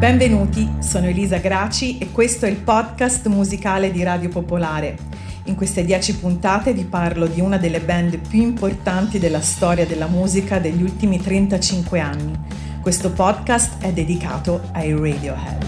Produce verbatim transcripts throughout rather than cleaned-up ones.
Benvenuti, sono Elisa Graci e questo è il podcast musicale di Radio Popolare. In queste dieci puntate vi parlo di una delle band più importanti della storia della musica degli ultimi trentacinque anni. Questo podcast è dedicato ai Radiohead.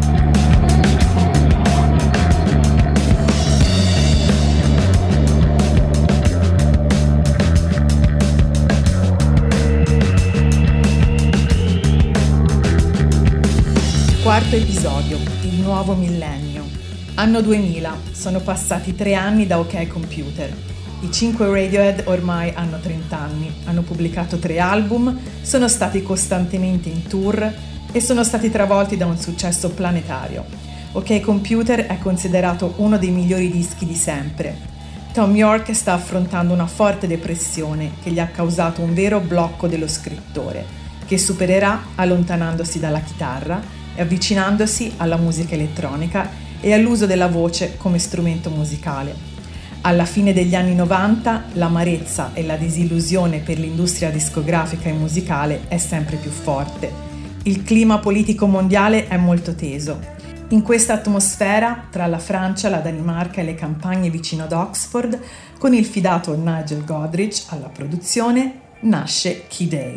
Quarto episodio, il nuovo millennio. Anno duemila, sono passati tre anni da OK Computer. I cinque Radiohead ormai hanno trenta anni, hanno pubblicato tre album, sono stati costantemente in tour e sono stati travolti da un successo planetario. OK Computer è considerato uno dei migliori dischi di sempre. Thom Yorke sta affrontando una forte depressione che gli ha causato un vero blocco dello scrittore, che supererà allontanandosi dalla chitarra e avvicinandosi alla musica elettronica e all'uso della voce come strumento musicale. Alla fine degli anni novanta l'amarezza e la disillusione per l'industria discografica e musicale è sempre più forte. Il clima politico mondiale è molto teso. In questa atmosfera, tra la Francia, la Danimarca e le campagne vicino ad Oxford, con il fidato Nigel Godrich alla produzione, nasce Key Day.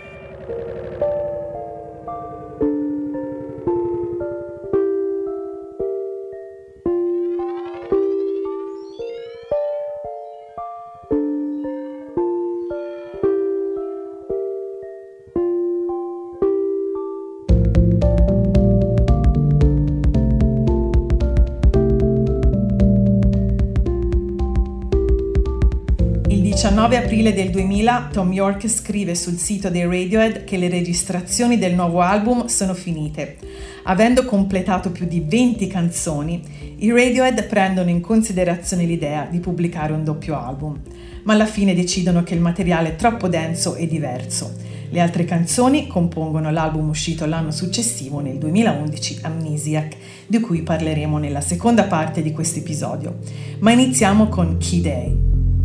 Il diciannove aprile del duemila Thom Yorke scrive sul sito dei Radiohead che le registrazioni del nuovo album sono finite. Avendo completato più di venti canzoni, i Radiohead prendono in considerazione l'idea di pubblicare un doppio album, ma alla fine decidono che il materiale è troppo denso e diverso. Le altre canzoni compongono l'album uscito l'anno successivo, nel duemilaundici, Amnesiac, di cui parleremo nella seconda parte di questo episodio. Ma iniziamo con Key Day.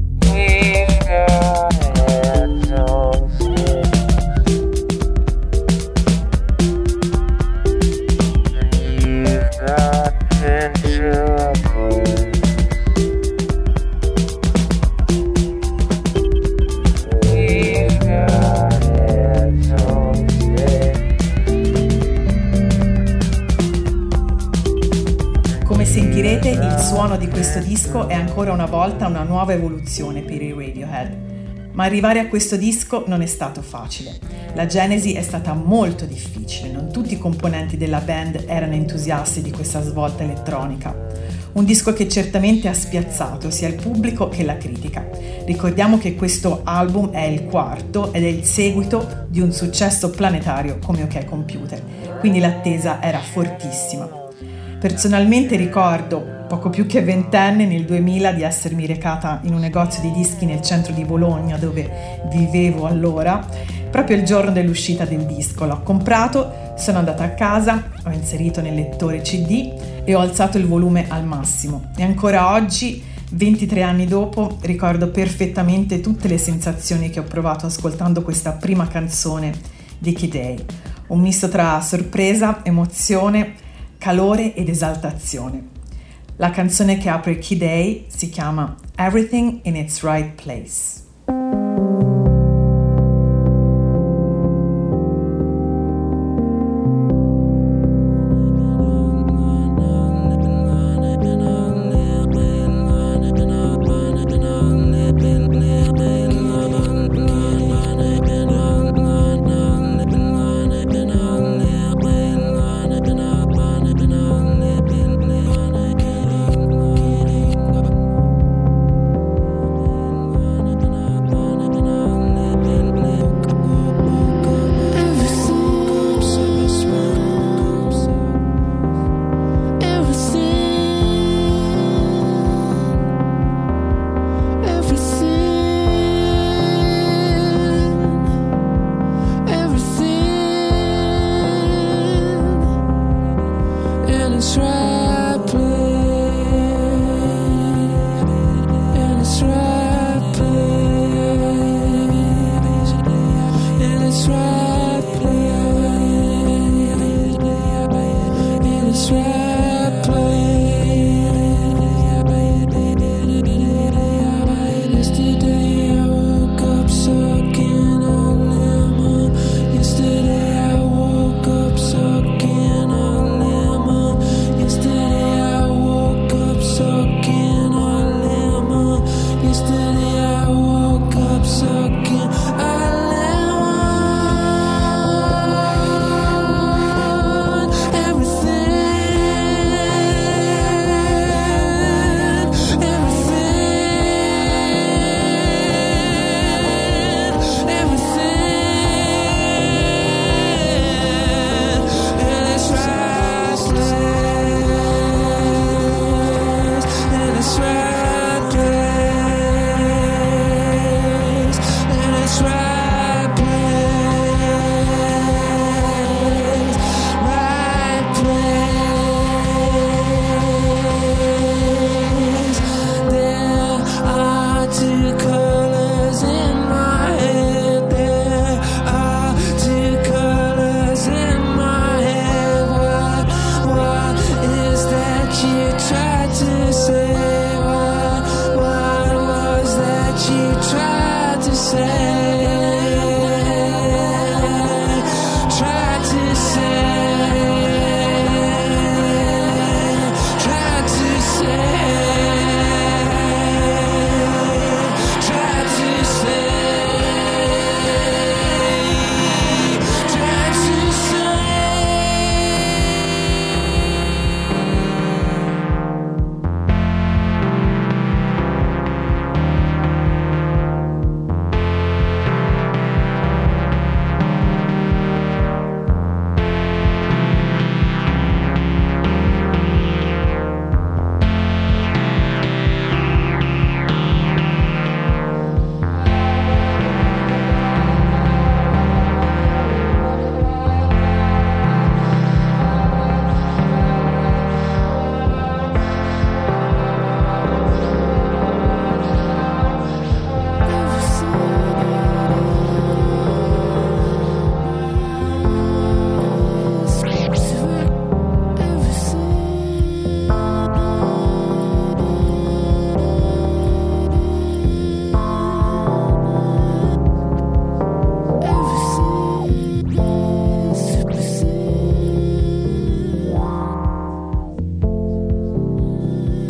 Come sentirete, il suono di questo disco è ancora una volta una nuova evoluzione per i Radiohead. Ma arrivare a questo disco non è stato facile. La genesi è stata molto difficile, non tutti i componenti della band erano entusiasti di questa svolta elettronica. Un disco che certamente ha spiazzato sia il pubblico che la critica. Ricordiamo che questo album è il quarto ed è il seguito di un successo planetario come OK Computer, quindi l'attesa era fortissima. Personalmente ricordo, poco più che ventenne, nel duemila di essermi recata in un negozio di dischi nel centro di Bologna, dove vivevo allora, proprio il giorno dell'uscita del disco. L'ho comprato, sono andata a casa, ho inserito nel lettore C D e ho alzato il volume al massimo. E ancora oggi, ventitré anni dopo, ricordo perfettamente tutte le sensazioni che ho provato ascoltando questa prima canzone di Key Day. Un misto tra sorpresa, emozione, calore ed esaltazione. La canzone che apre Key Day si chiama Everything in its Right Place.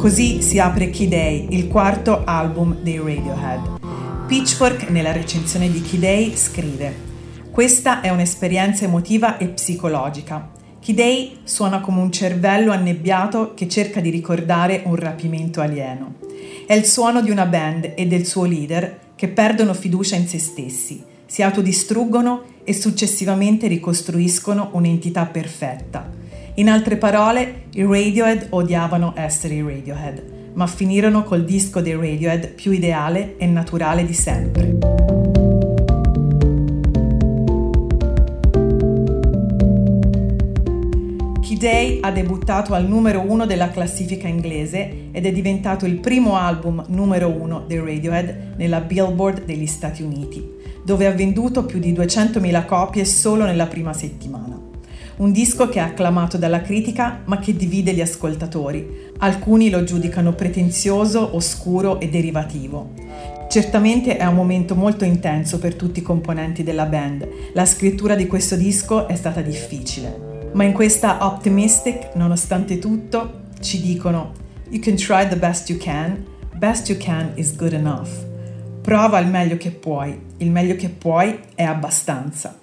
Così si apre Key Day, il quarto album dei Radiohead. Pitchfork, nella recensione di Key Day, scrive: «Questa è un'esperienza emotiva e psicologica. Key Day suona come un cervello annebbiato che cerca di ricordare un rapimento alieno. È il suono di una band e del suo leader che perdono fiducia in se stessi, si autodistruggono e successivamente ricostruiscono un'entità perfetta. In altre parole, i Radiohead odiavano essere i Radiohead, ma finirono col disco dei Radiohead più ideale e naturale di sempre». Key Day ha debuttato al numero uno della classifica inglese ed è diventato il primo album numero uno dei Radiohead nella Billboard degli Stati Uniti, dove ha venduto più di duecentomila copie solo nella prima settimana. Un disco che è acclamato dalla critica ma che divide gli ascoltatori. Alcuni lo giudicano pretenzioso, oscuro e derivativo. Certamente è un momento molto intenso per tutti i componenti della band. La scrittura di questo disco è stata difficile. Ma in questa Optimistic, nonostante tutto, ci dicono: You can try the best you can, best you can is good enough. Prova il meglio che puoi, il meglio che puoi è abbastanza.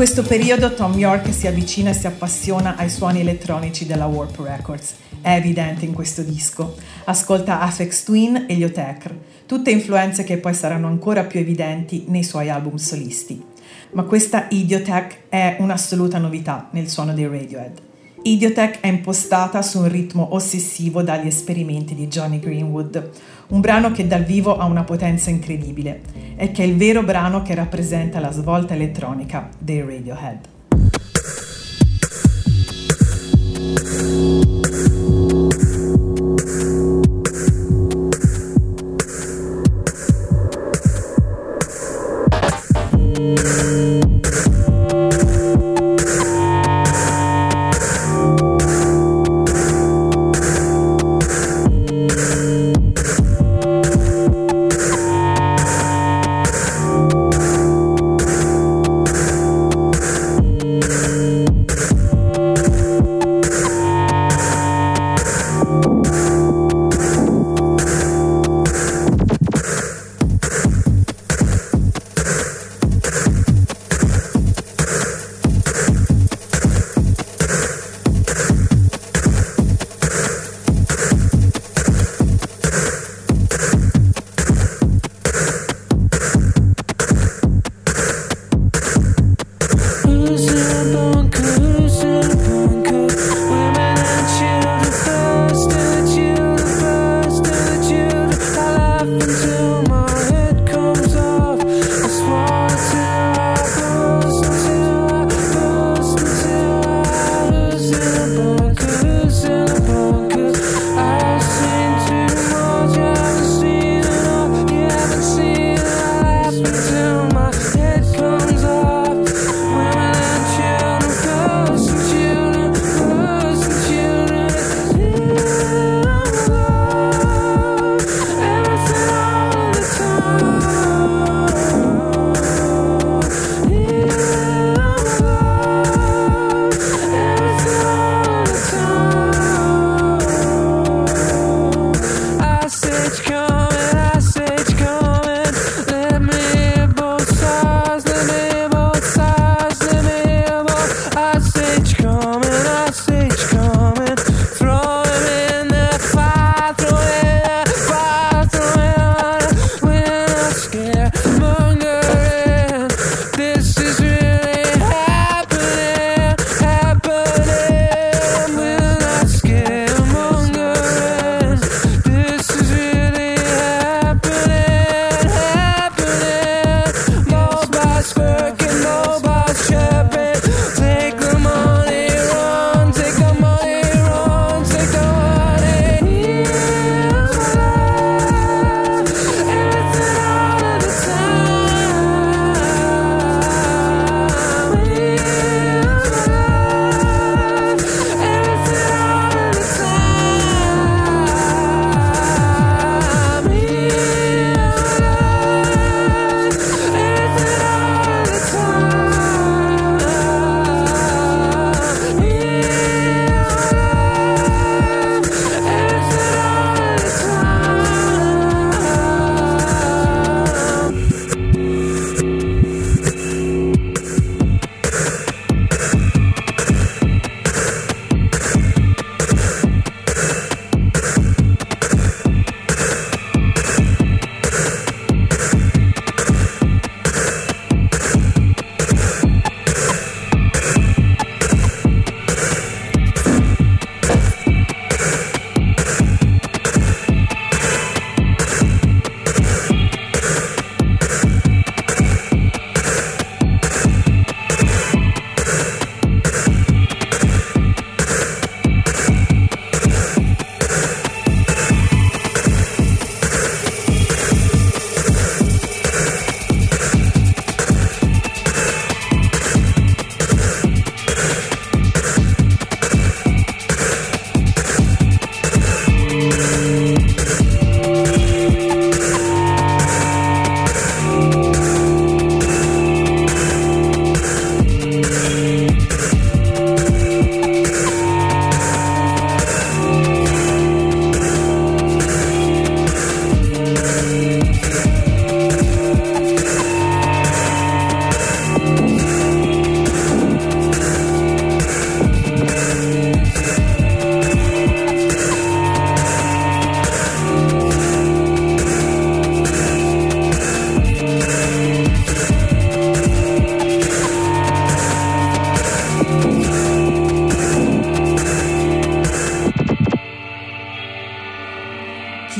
questo periodo Thom Yorke si avvicina e si appassiona ai suoni elettronici della Warp Records. È evidente in questo disco. Ascolta Aphex Twin e gli Otekr, tutte influenze che poi saranno ancora più evidenti nei suoi album solisti. Ma questa Idiotech è un'assoluta novità nel suono dei Radiohead. Idiotech è impostata su un ritmo ossessivo dagli esperimenti di Jonny Greenwood, un brano che dal vivo ha una potenza incredibile e che è il vero brano che rappresenta la svolta elettronica dei Radiohead.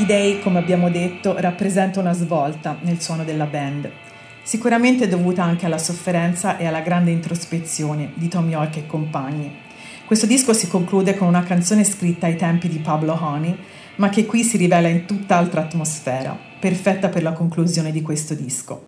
Lucky Day, come abbiamo detto, rappresenta una svolta nel suono della band, sicuramente dovuta anche alla sofferenza e alla grande introspezione di Thom Yorke e compagni. Questo disco si conclude con una canzone scritta ai tempi di Pablo Honey, ma che qui si rivela in tutt'altra atmosfera, perfetta per la conclusione di questo disco.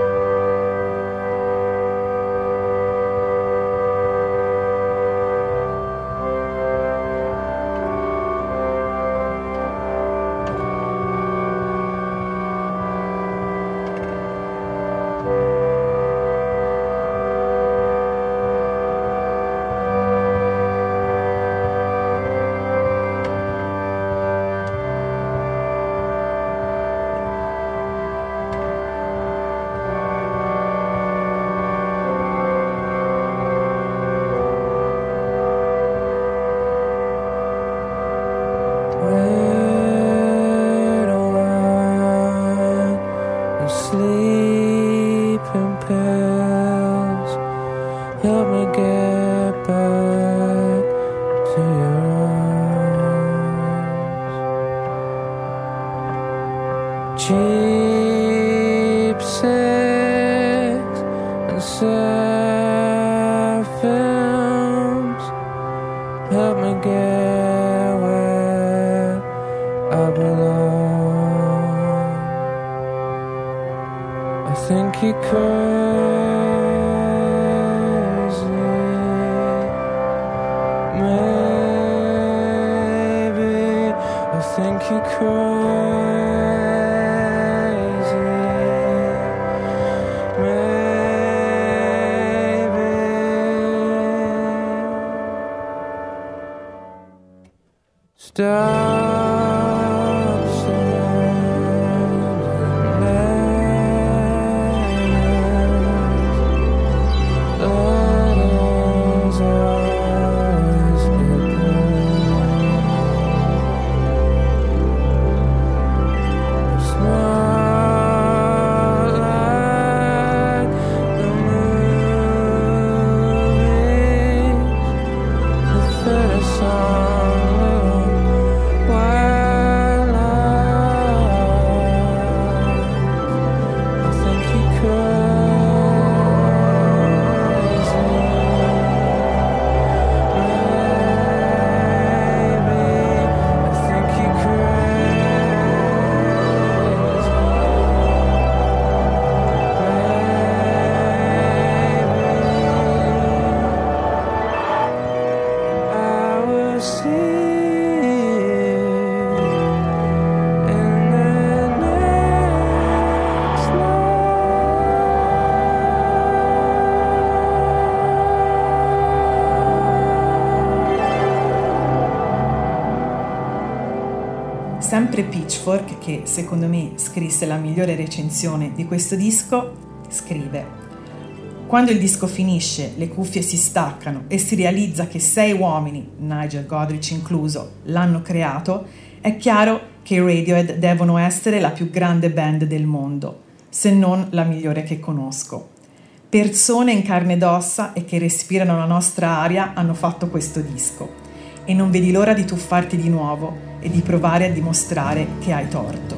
Sempre Pitchfork, che secondo me scrisse la migliore recensione di questo disco, scrive: quando il disco finisce, le cuffie si staccano e si realizza che sei uomini, Nigel Godrich incluso, l'hanno creato, è chiaro che i Radiohead devono essere la più grande band del mondo, se non la migliore che conosco. Persone in carne ed ossa e che respirano la nostra aria hanno fatto questo disco e non vedi l'ora di tuffarti di nuovo e di provare a dimostrare che hai torto.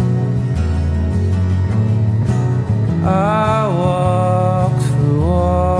I walk through walls.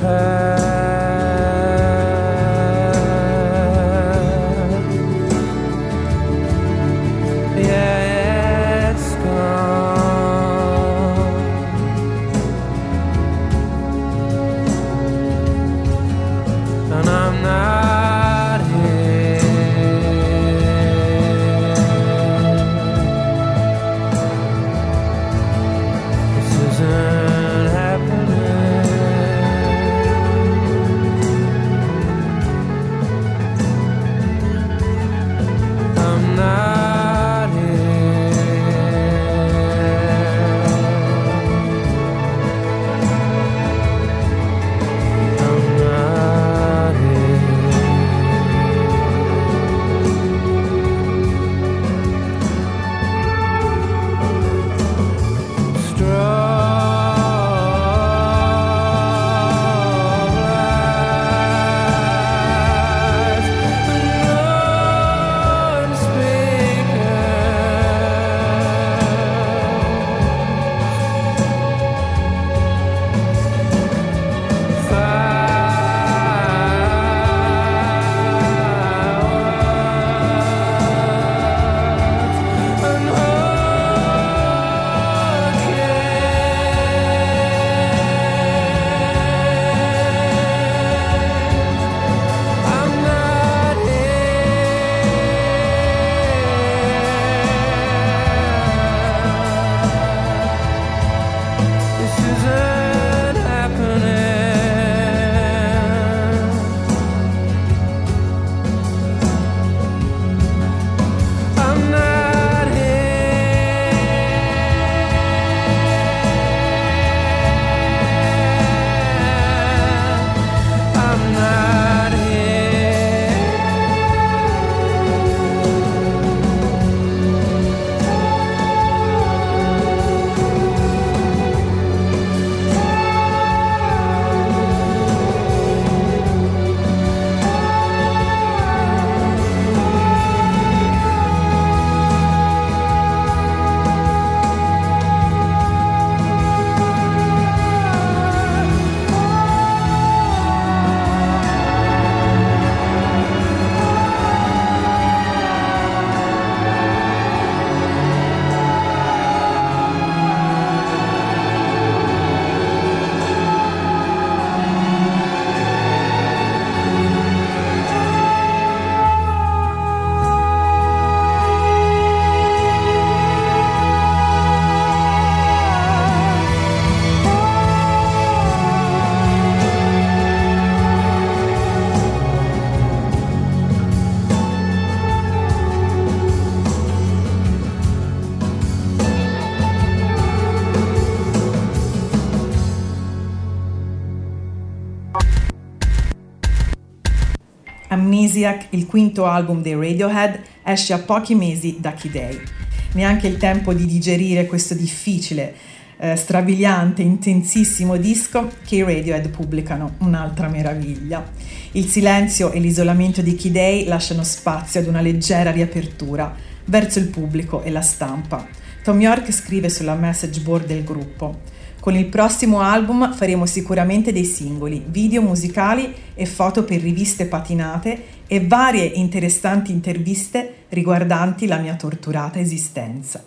Amnesiac, il quinto album dei Radiohead, esce a pochi mesi da Key Day. Neanche il tempo di digerire questo difficile, eh, strabiliante, intensissimo disco che i Radiohead pubblicano, un'altra meraviglia. Il silenzio e l'isolamento di Key Day lasciano spazio ad una leggera riapertura verso il pubblico e la stampa. Thom Yorke scrive sulla message board del gruppo: con il prossimo album faremo sicuramente dei singoli, video musicali e foto per riviste patinate e varie interessanti interviste riguardanti la mia torturata esistenza.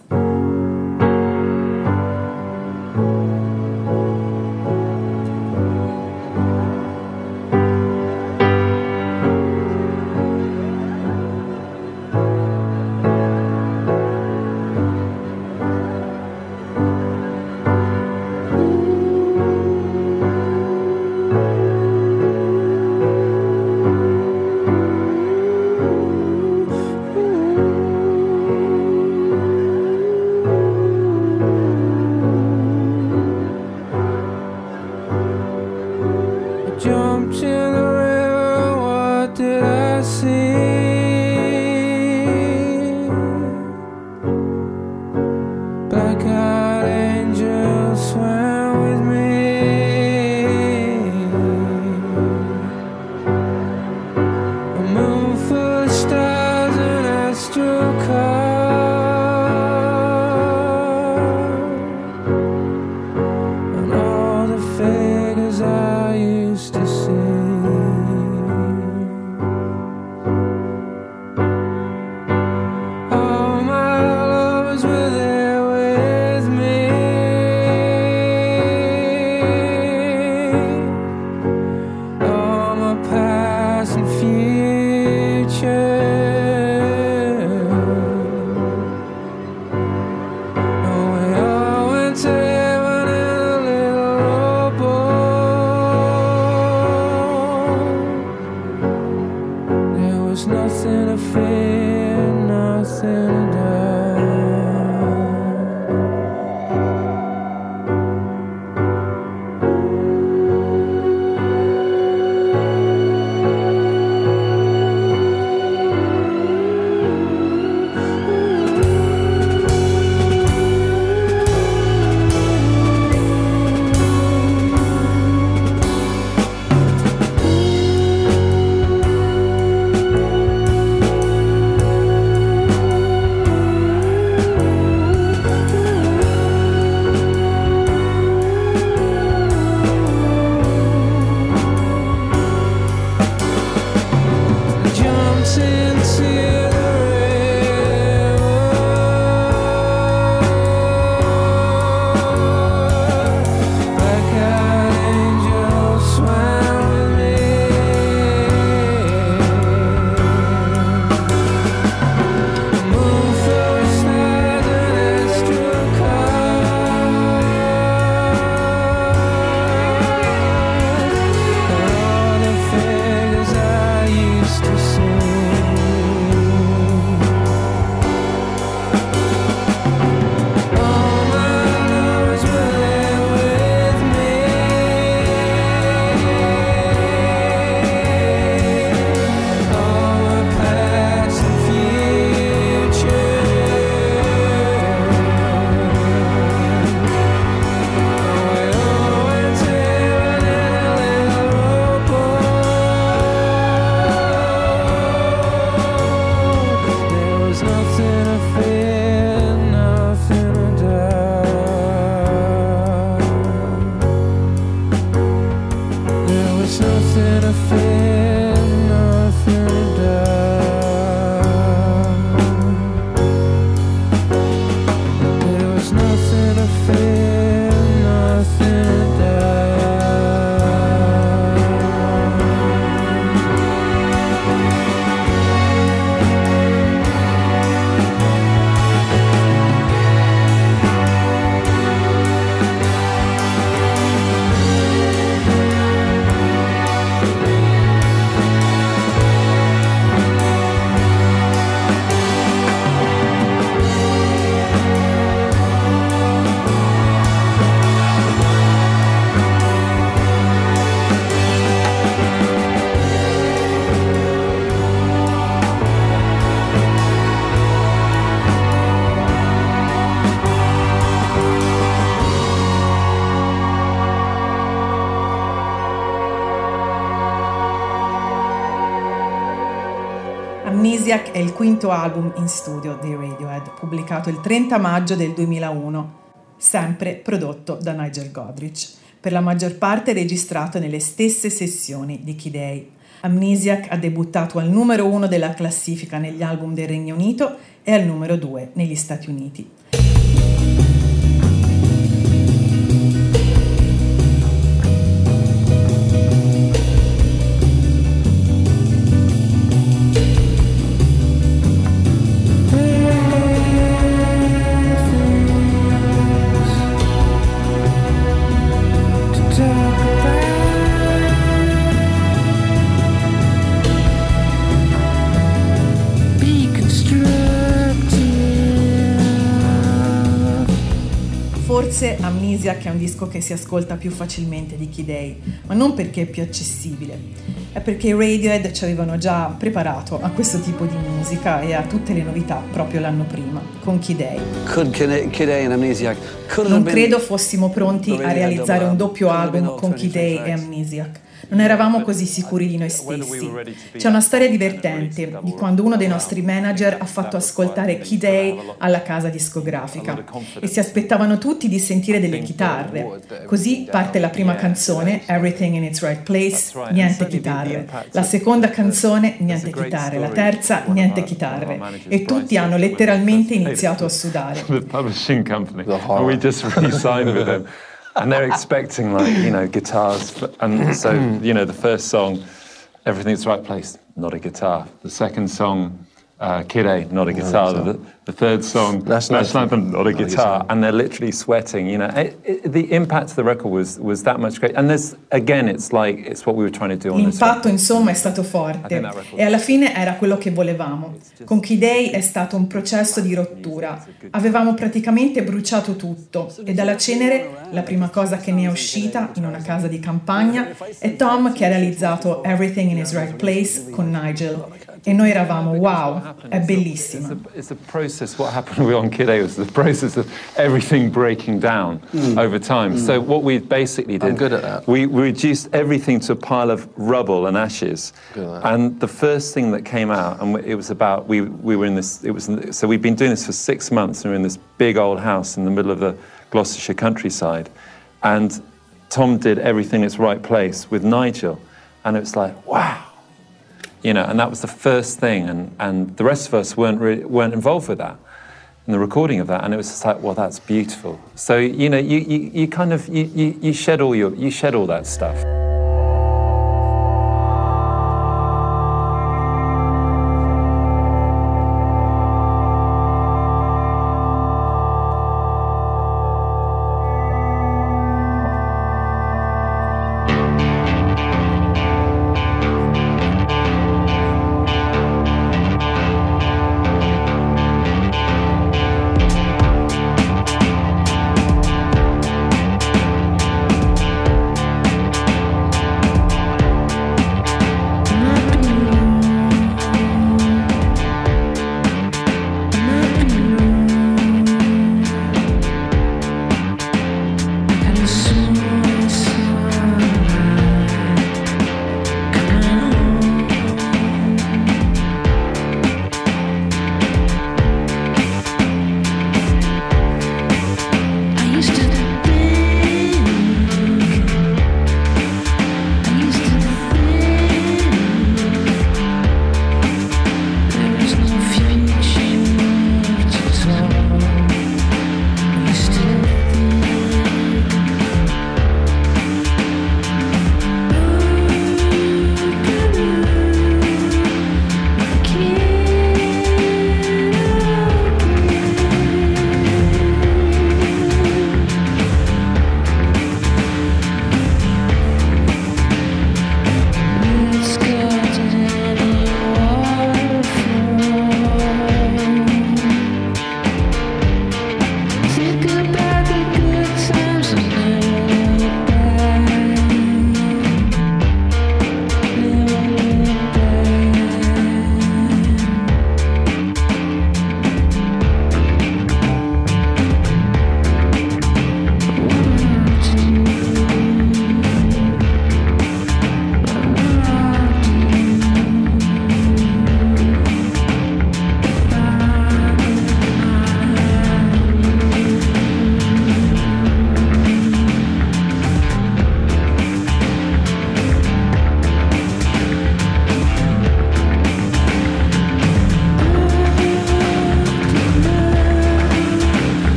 Amnesiac è il quinto album in studio dei Radiohead, pubblicato il trenta maggio del duemilauno, sempre prodotto da Nigel Godrich, per la maggior parte registrato nelle stesse sessioni di Kid A. Amnesiac ha debuttato al numero uno della classifica negli album del Regno Unito e al numero due negli Stati Uniti. Forse Amnesiac è un disco che si ascolta più facilmente di Kid A, ma non perché è più accessibile, è perché i Radiohead ci avevano già preparato a questo tipo di musica e a tutte le novità proprio l'anno prima, con Kid A. Non credo fossimo pronti a realizzare un doppio album con Kid A e Amnesiac. Non eravamo così sicuri di noi stessi. C'è una storia divertente di quando uno dei nostri manager ha fatto ascoltare Kid A alla casa discografica e si aspettavano tutti di sentire delle chitarre. Così parte la prima canzone, Everything in its Right Place, niente chitarre. La seconda canzone, niente chitarre. La terza, niente chitarre. E tutti hanno letteralmente iniziato a sudare. The publishing company. We just re-signed with them. And they're expecting, like, you know, guitars. And so, you know, the first song, Everything's the Right Place, not a guitar. The second song, uh, Kid A, not a guitar. No, the, the third song, National Anthem, not a guitar. guitar. And they're literally sweating, you know. It, it, the impact of the record was, was that much great. And there's, again, it's like, it's what we were trying to do on this record. L'impatto, insomma, è stato forte. E alla fine era quello che volevamo. Con Kid A è stato un processo di rottura. Avevamo praticamente bruciato tutto e dalla cenere la prima cosa che ne è uscita in una casa di campagna è Tom che ha realizzato Everything in its Right Place con Nigel. E noi eravamo, wow, è bellissimo. It's a, it's a process. What happened on Kid A was the process of everything breaking down mm. over time. Mm. So what we basically did, I'm good at that. We, we reduced everything to a pile of rubble and ashes. And the first thing that came out, and it was about, we, we were in this, it was, so we've been doing this for six months, and we were in this big old house in the middle of the Gloucestershire countryside. And Tom did Everything in its Right Place with Nigel. And it was like, wow. You know, and that was the first thing, and, and the rest of us weren't really, weren't involved with that, in the recording of that, and it was just like, well, that's beautiful. So, you know, you, you, you kind of, you, you, you shed all your, you shed all that stuff.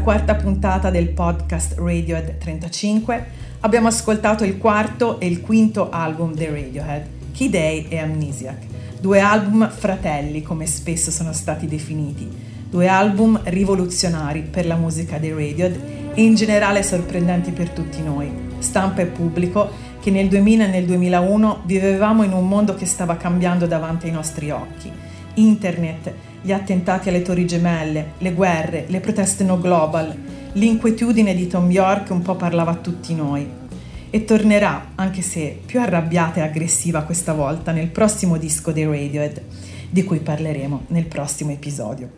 quarta puntata del podcast Radiohead trentacinque abbiamo ascoltato il quarto e il quinto album dei Radiohead, Key Day e Amnesiac, due album fratelli come spesso sono stati definiti, due album rivoluzionari per la musica dei Radiohead e in generale sorprendenti per tutti noi, stampa e pubblico, che nel duemila e nel duemilauno vivevamo in un mondo che stava cambiando davanti ai nostri occhi. Internet, gli attentati alle Torri Gemelle, le guerre, le proteste no global, l'inquietudine di Thom Yorke un po' parlava a tutti noi. E tornerà, anche se più arrabbiata e aggressiva questa volta, nel prossimo disco dei Radiohead, di cui parleremo nel prossimo episodio.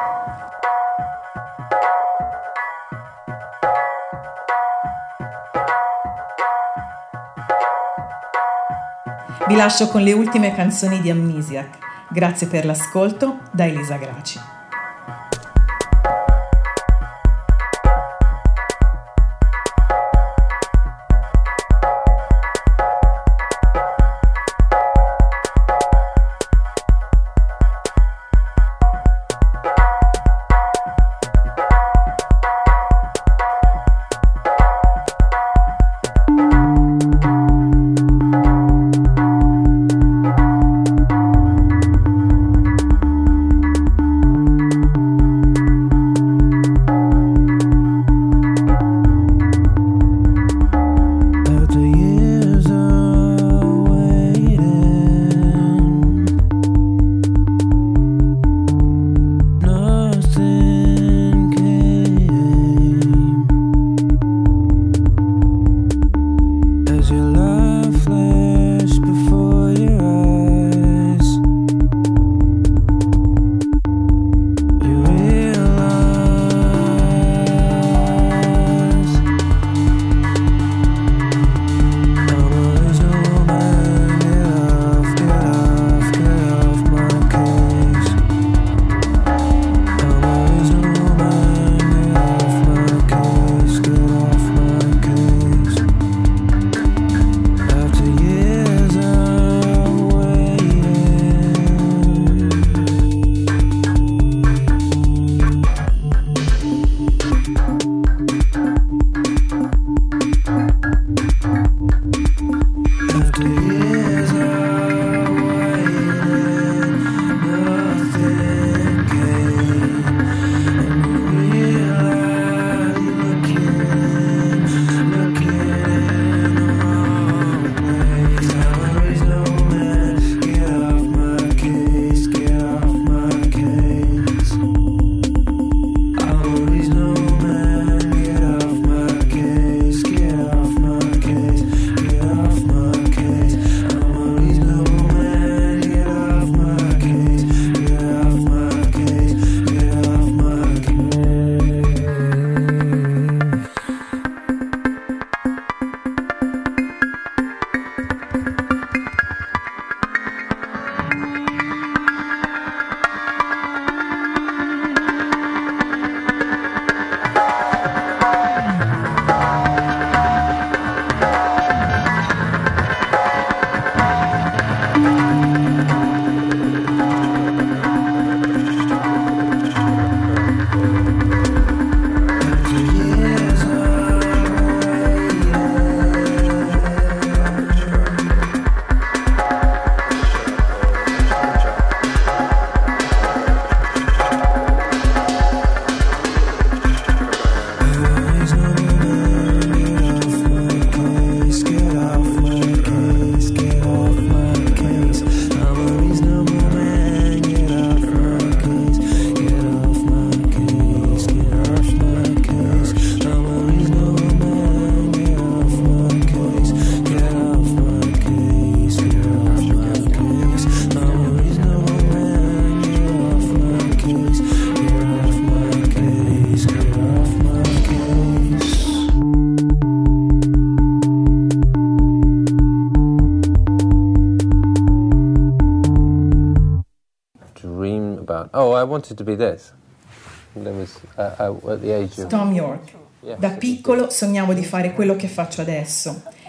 Vi lascio con le ultime canzoni di Amnesiac. Grazie per l'ascolto, da Elisa Graci. Oh, I wanted to be this. There was, uh, uh, at the age of... Thom Yorke. Da piccolo sognavo di fare quello che faccio adesso.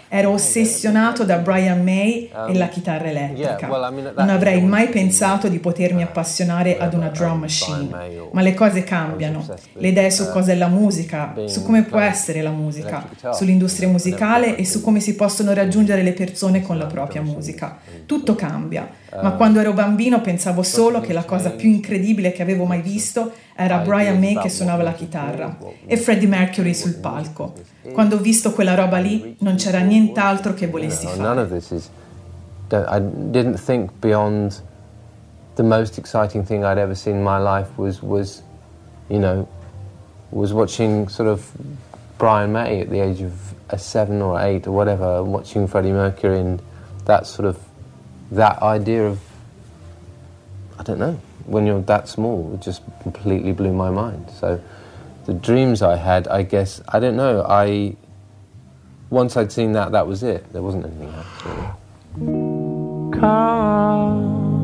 Ero ossessionato da Brian May e la chitarra elettrica. Non avrei mai pensato di potermi appassionare ad una drum machine. Ma le cose cambiano. Le idee su cosa è la musica, su come può essere la musica, sull'industria musicale e su come si possono raggiungere le persone con la propria musica. Tutto cambia. Ma quando ero bambino pensavo solo che la cosa più incredibile che avevo mai visto era Brian May che suonava la chitarra e Freddie Mercury sul palco. Quando ho visto quella roba lì non c'era nient'altro che volessi fare. None of this is, I didn't think beyond the most exciting thing I'd ever seen in my life was, was, you know, was watching sort of Brian May at the age of a seven or eight or whatever, watching Freddie Mercury and that sort of, that idea of, I don't know, when you're that small, it just completely blew my mind. So the dreams I had, I guess, I don't know, I, once I'd seen that, that was it. There wasn't anything else, really. Come on,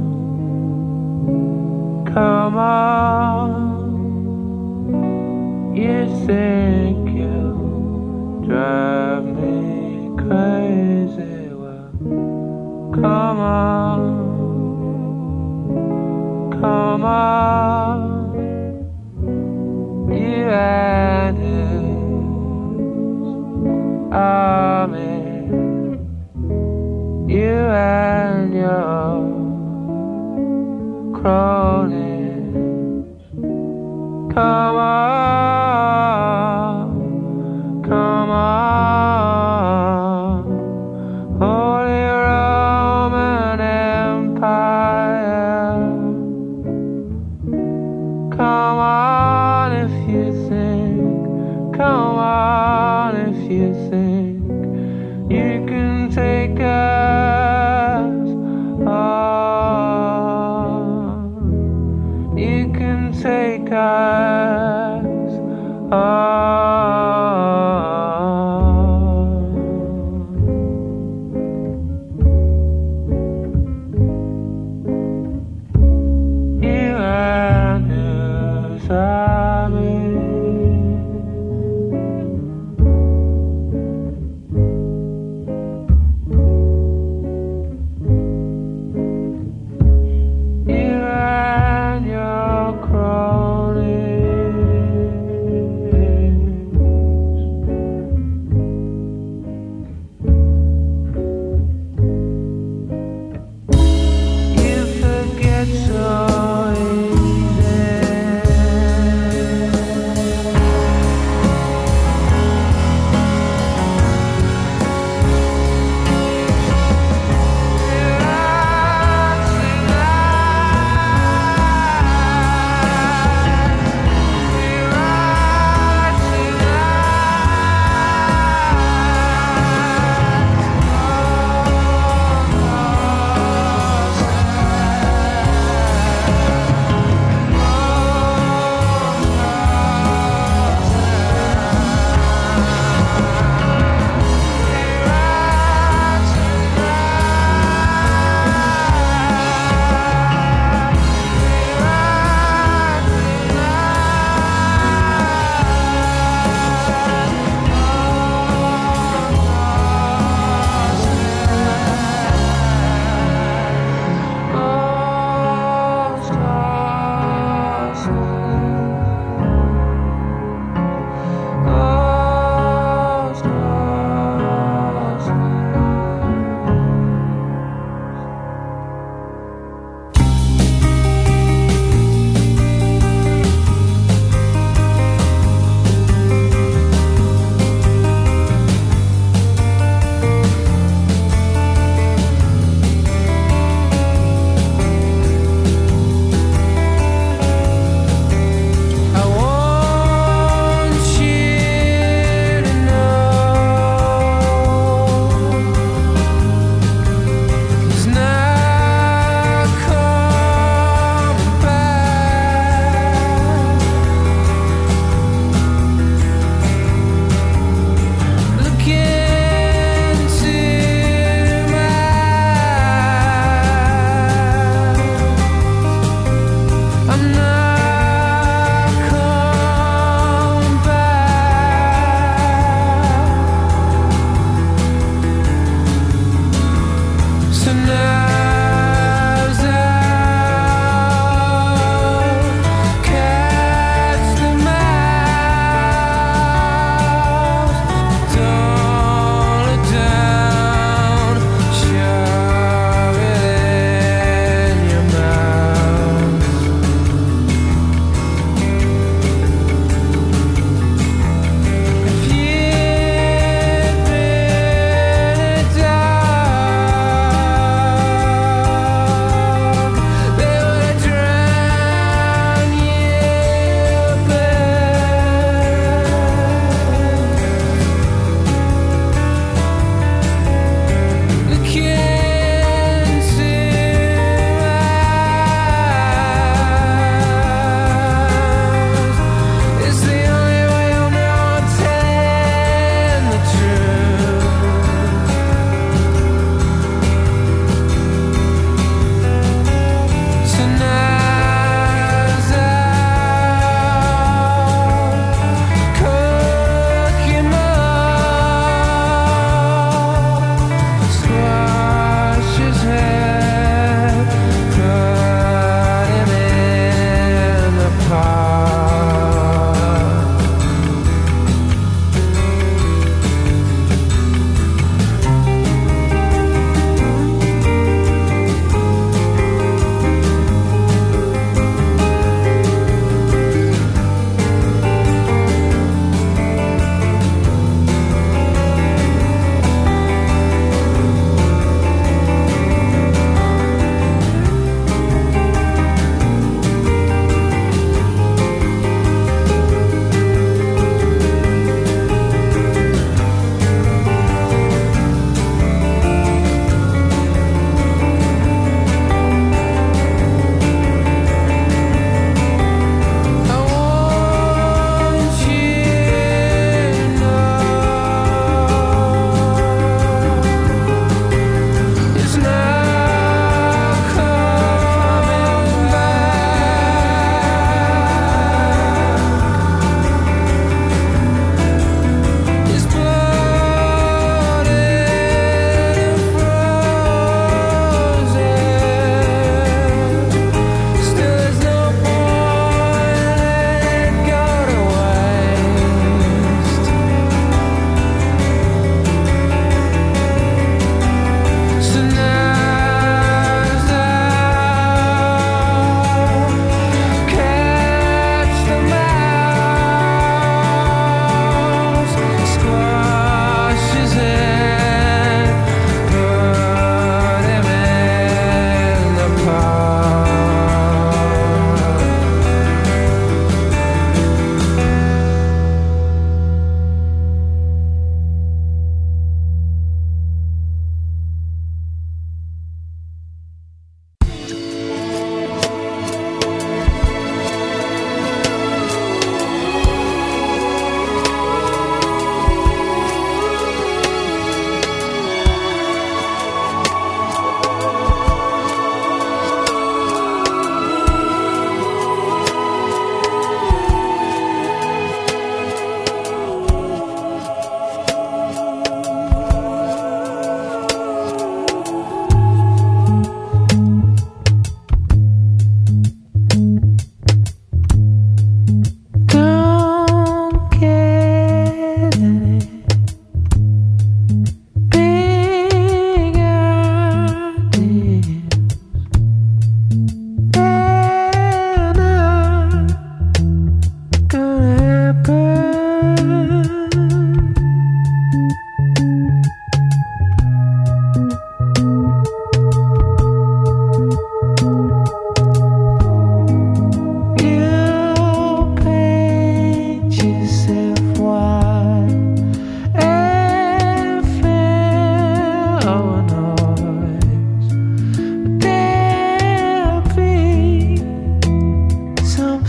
come on, you think you drive me crazy, well, come on. Come on, you and his army, you and your cronies. Come on, come on, Holy Roman Empire. Come on if you think, come on if you think you can take us on, you can take us on. You and his army. You and your cronies.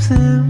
nothing